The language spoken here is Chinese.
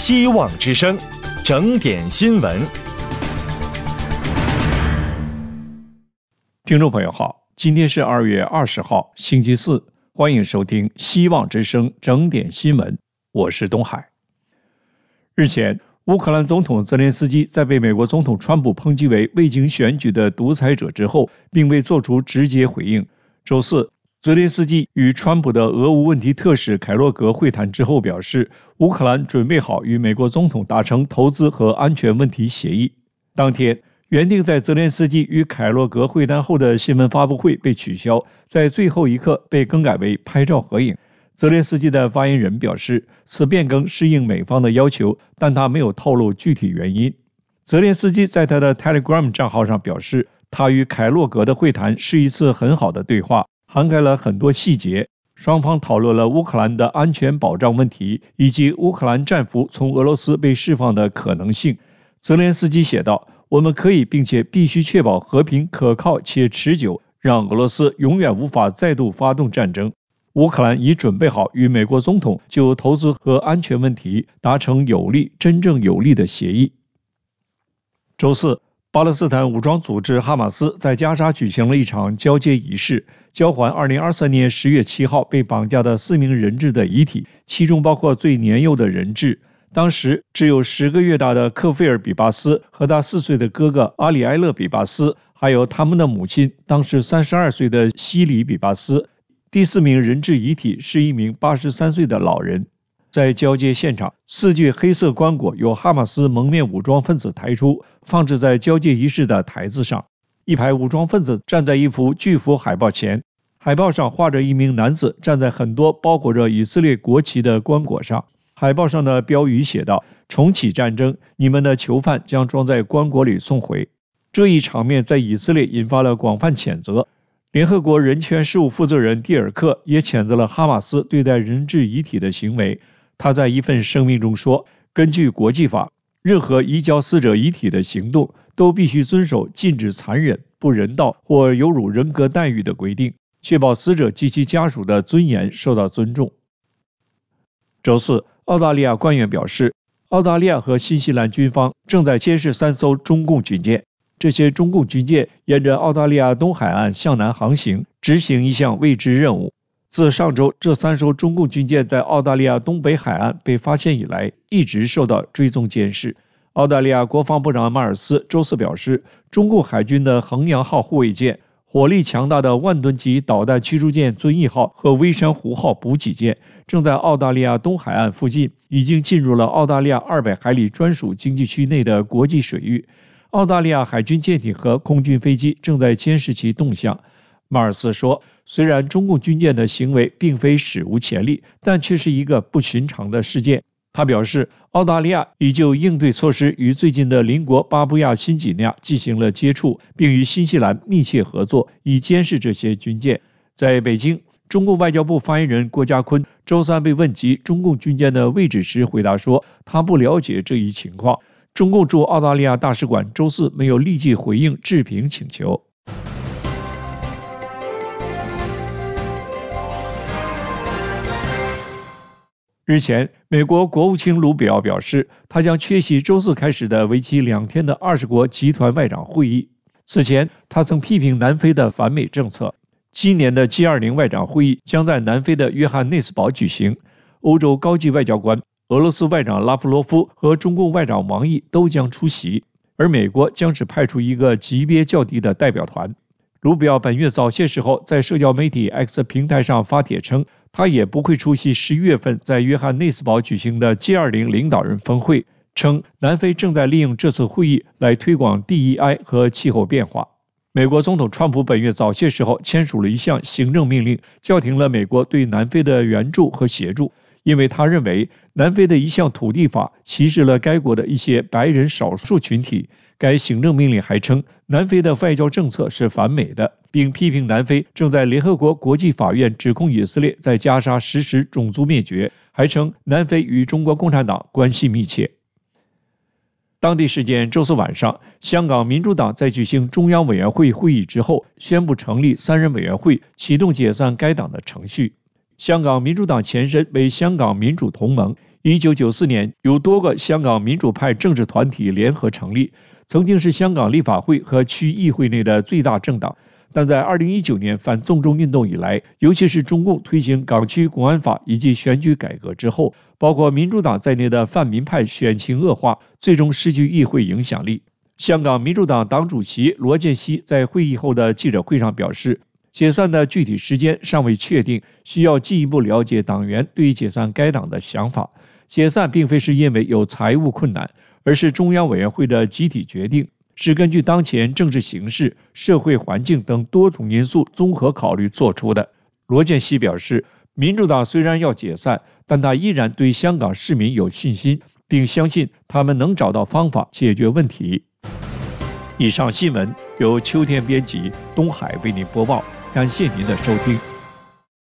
希望之声，整点新闻。 听众朋友好，今天是2月20号，星期四，欢迎收听希望之声整点新闻，我是东海。日前，乌克兰总统泽连斯基在被美国总统川普抨击为未经选举的独裁者之后，并未做出直接回应。周四，泽连斯基与川普的俄乌问题特使凯洛格会谈之后表示，乌克兰准备好与美国总统达成投资和安全问题协议。当天，原定在泽连斯基与凯洛格会谈后的新闻发布会被取消，在最后一刻被更改为拍照合影。泽连斯基的发言人表示，此变更适应美方的要求，但他没有透露具体原因。泽连斯基在他的 Telegram 账号上表示，他与凯洛格的会谈是一次很好的对话，涵盖了很多细节，双方讨论了乌克兰的安全保障问题，以及乌克兰战俘从俄罗斯被释放的可能性。泽连斯基写道，我们可以并且必须确保和平可靠且持久，让俄罗斯永远无法再度发动战争。乌克兰已准备好与美国总统就投资和安全问题达成真正有力的协议。周四，巴勒斯坦武装组织哈马斯在加沙举行了一场交接仪式，交还2023年10月7号被绑架的4名人质的遗体，其中包括最年幼的人质。当时只有10个月大的克菲尔·比巴斯和他4岁的哥哥阿里埃勒·比巴斯，还有他们的母亲，当时32岁的西里·比巴斯。第4名人质遗体是一名83岁的老人。在交接现场，4具黑色棺椁由哈马斯蒙面武装分子抬出，放置在交接仪式的台子上。一排武装分子站在一幅巨幅海报前，海报上画着一名男子站在很多包裹着以色列国旗的棺椁上。海报上的标语写道：重启战争，你们的囚犯将装在棺椁里送回。这一场面在以色列引发了广泛谴责。联合国人权事务负责人蒂尔克也谴责了哈马斯对待人质遗体的行为。他在一份声明中说，根据国际法，任何移交死者遗体的行动都必须遵守禁止残忍、不人道或有辱人格待遇的规定，确保死者及其家属的尊严受到尊重。周四，澳大利亚官员表示，澳大利亚和新西兰军方正在监视3艘中共军舰。这些中共军舰沿着澳大利亚东海岸向南航行，执行一项未知任务。自上周这3艘中共军舰在澳大利亚东北海岸被发现以来，一直受到追踪监视。澳大利亚国防部长马尔斯周四表示，中共海军的衡阳号护卫舰、火力强大的万吨级导弹驱逐舰遵义号和微山湖号补给舰正在澳大利亚东海岸附近，已经进入了澳大利亚200海里专属经济区内的国际水域。澳大利亚海军舰艇和空军飞机正在监视其动向。马尔斯说，虽然中共军舰的行为并非史无前例，但却是一个不寻常的事件。他表示，澳大利亚已就应对措施与最近的邻国巴布亚新几内亚进行了接触，并与新西兰密切合作，以监视这些军舰。在北京，中共外交部发言人郭家坤周三被问及中共军舰的位置时回答说，他不了解这一情况。中共驻澳大利亚大使馆周四没有立即回应置评请求。日前，美国国务卿卢比奥表示，他将缺席周四开始的为期2天的20国集团外长会议。此前，他曾批评南非的反美政策。今年的 G20 外长会议将在南非的约翰内斯堡举行。欧洲高级外交官、俄罗斯外长拉夫罗夫和中共外长王毅都将出席，而美国将只派出一个级别较低的代表团。卢比奥本月早些时候在社交媒体 X 平台上发帖称，他也不会出席11月份在约翰内斯堡举行的 G20 领导人峰会，称南非正在利用这次会议来推广 DEI 和气候变化。美国总统川普本月早些时候签署了一项行政命令，叫停了美国对南非的援助和协助，因为他认为南非的一项土地法歧视了该国的一些白人少数群体。该行政命令还称，南非的外交政策是反美的，并批评南非正在联合国国际法院指控以色列在加沙实施种族灭绝，还称南非与中国共产党关系密切。当地时间周四晚上，香港民主党在举行中央委员会会议之后，宣布成立3人委员会，启动解散该党的程序。香港民主党前身为香港民主同盟， 1994年，有多个香港民主派政治团体联合成立，曾经是香港立法会和区议会内的最大政党。但在2019年反送中运动以来，尤其是中共推行港区国安法以及选举改革之后，包括民主党在内的泛民派选情恶化，最终失去议会影响力。香港民主党党主席罗健熙在会议后的记者会上表示，解散的具体时间尚未确定，需要进一步了解党员对于解散该党的想法。解散并非是因为有财务困难，而是中央委员会的集体决定，是根据当前政治形势、社会环境等多种因素综合考虑做出的。罗健熙表示，民主党虽然要解散，但他依然对香港市民有信心，并相信他们能找到方法解决问题。以上新闻由秋天编辑，东海为您播报，感谢您的收听。